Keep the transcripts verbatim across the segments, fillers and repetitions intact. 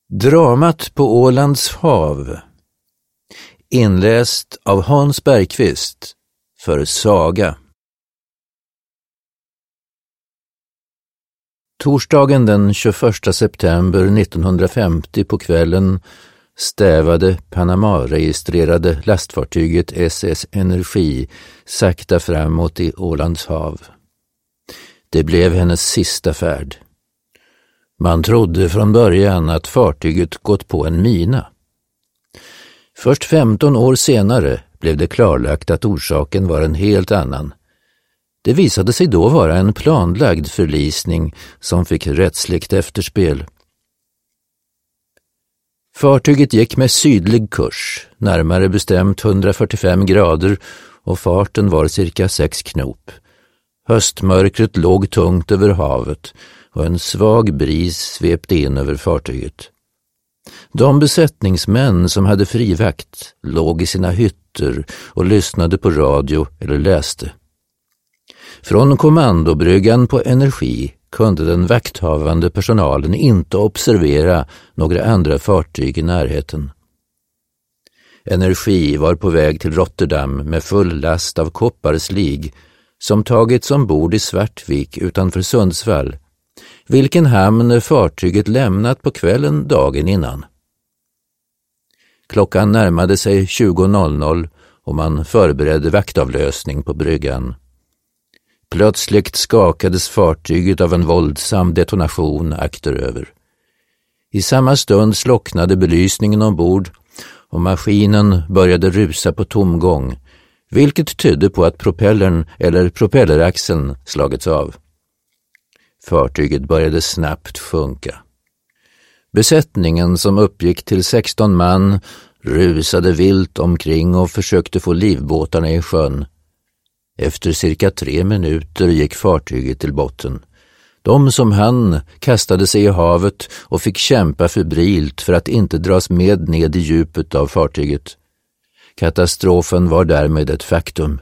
Dramat på Ålands hav. Inläst av Hans Bergqvist för Saga. Torsdagen den tjugoförsta september nittonhundrafemtio på kvällen stävade Panama-registrerade lastfartyget S S Energi sakta framåt i Ålands hav. Det blev hennes sista färd. Man trodde från början att fartyget gått på en mina. Först femton år senare blev det klarlagt att orsaken var en helt annan. Det visade sig då vara en planlagd förlisning som fick rättsligt efterspel. Fartyget gick med sydlig kurs, närmare bestämt hundrafyrtiofem grader, och farten var cirka sex knop. Höstmörkret låg tungt över havet och en svag bris svepte in över fartyget. De besättningsmän som hade frivakt låg i sina hytter och lyssnade på radio eller läste. Från kommandobryggan på Energi kunde den vakthavande personalen inte observera några andra fartyg i närheten. Energi var på väg till Rotterdam med full last av kopparslig som tagits ombord i Svartvik utanför Sundsvall, vilken hamn fartyget lämnat på kvällen dagen innan. Klockan närmade sig tjugo noll noll och man förberedde vaktavlösning på bryggan. Plötsligt skakades fartyget av en våldsam detonation akteröver. I samma stund slocknade belysningen ombord och maskinen började rusa på tomgång, vilket tydde på att propellern eller propelleraxeln slagits av. Fartyget började snabbt sjunka. Besättningen, som uppgick till sexton man, rusade vilt omkring och försökte få livbåtarna i sjön. Efter cirka tre minuter gick fartyget till botten. De som hann kastade sig i havet och fick kämpa febrilt för att inte dras med ned i djupet av fartyget. Katastrofen var därmed ett faktum.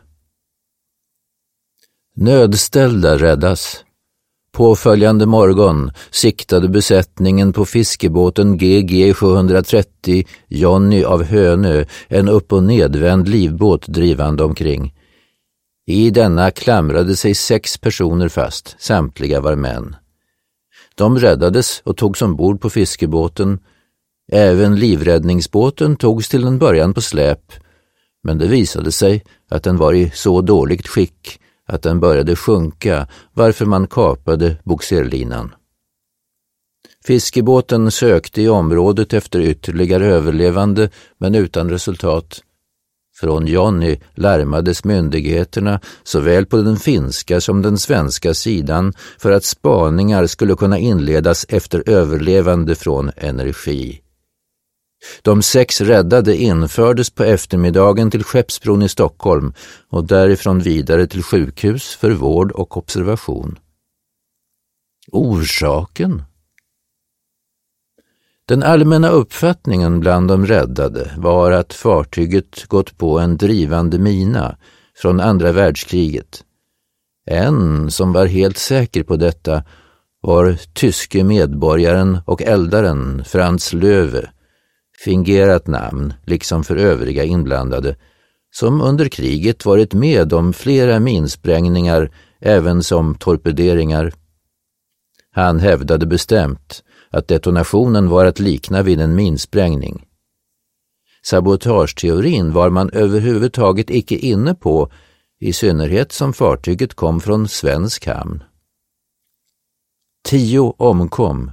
Nödställda räddas. Påföljande morgon siktade besättningen på fiskebåten G G sjuhundratrettio Johnny av Hönö en upp- och nedvänd livbåt drivande omkring. I denna klamrade sig sex personer fast, samtliga var män. De räddades och togs ombord på fiskebåten. Även livräddningsbåten togs till en början på släp, men det visade sig att den var i så dåligt skick att den började sjunka, varför man kapade bogserlinan. Fiskebåten sökte i området efter ytterligare överlevande, men utan resultat. Från Johnny larmades myndigheterna såväl på den finska som den svenska sidan för att spaningar skulle kunna inledas efter överlevande från Energi. De sex räddade infördes på eftermiddagen till Skeppsbron i Stockholm och därifrån vidare till sjukhus för vård och observation. Orsaken? Den allmänna uppfattningen bland de räddade var att fartyget gått på en drivande mina från andra världskriget. En som var helt säker på detta var tyske medborgaren och eldaren Frans Löwe, fingerat namn liksom för övriga inblandade, som under kriget varit med om flera minsprängningar, även som torpederingar. Han hävdade bestämt att detonationen var att likna vid en minsprängning. Sabotageteorin var man överhuvudtaget icke inne på, i synnerhet som fartyget kom från svensk hamn. Tio omkom.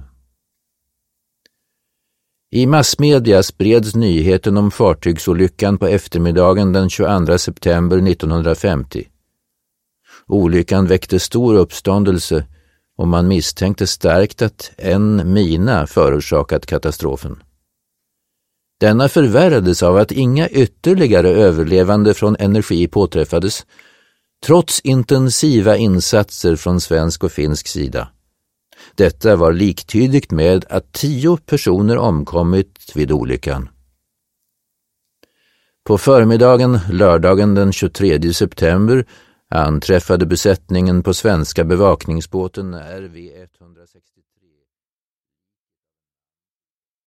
I massmedia spreds nyheten om fartygsolyckan på eftermiddagen den tjugoandra september nittonhundrafemtio. Olyckan väckte stor uppståndelse och man misstänkte starkt att en mina förorsakat katastrofen. Denna förvärrades av att inga ytterligare överlevande från Energi påträffades, trots intensiva insatser från svensk och finsk sida. Detta var liktydigt med att tio personer omkommit vid olyckan. På förmiddagen lördagen den tjugotredje september anträffade besättningen på svenska bevakningsbåten R V etthundrasextiotre